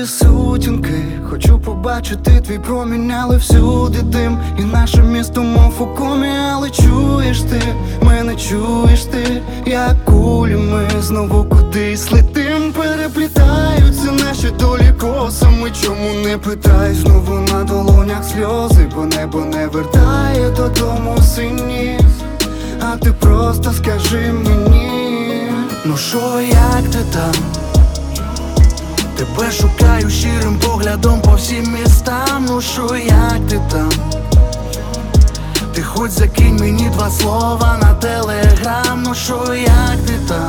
Згасили сутінки, хочу побачити твій промінь, але всюди дим, і наше місто мов у комі. Але чуєш ти, мене чуєш ти, як кулі ми знову кудись летим. Переплітаються наші долі косами, чому не питай, знову на долонях сльози, бо небо не вертає додому сині. А ти просто скажи мені, ну що, як ти там? Тебе шукаю щирим поглядом по всім містам. Ну що, як ти там? Ти хоч закинь мені 2 слова на телеграм. Ну що, як ти там?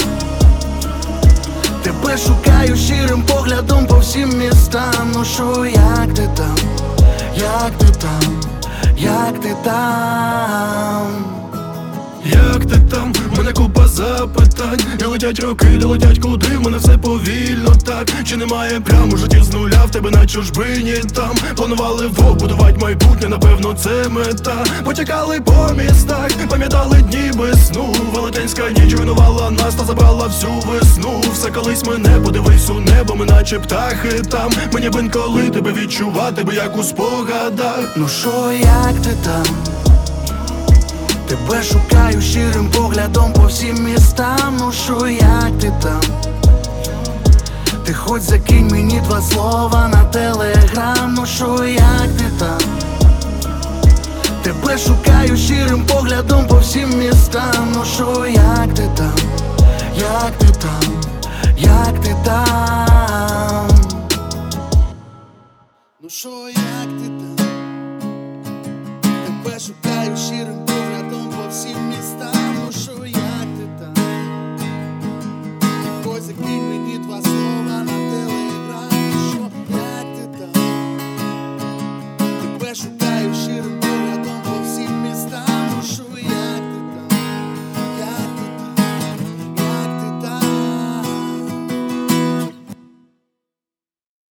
Тебе шукаю щирим поглядом по всім містам. Ну що, як ти там? Як ти там? Як ти там? Як ти там? В мене купа запитань. І летять роки, не летять куди, в мене все повільно так. Чи немає прям у житті з нуля, в тебе на чужбині там? Планували вдвох будувати майбутнє, напевно це мета. Потікали по містах, пам'ятали дні без сну. Велетенська ніч руйнувала нас та забрала всю весну. Все колись мене, подивись у небо, ми наче птахи там. Мені б інколи тебе відчувати, бо як у спогадах. Ну що, як ти там? Тебе шукаю щирим поглядом по всім містам. Ну що, як ти там? Ти хоч закинь мені 2 слова на телеграм. Ну що, як ти там? Тебе шукаю щирим поглядом по всім містам. Ну що, як ти там? Як ти там? Як ти там? Ну що, як ти там? Тебе шукаю щирим поглядом по всім містам. Ну що, як ти там? І хоч закинь мені 2 слова на телеграм. Ну що, як ти там? Тебе шукаю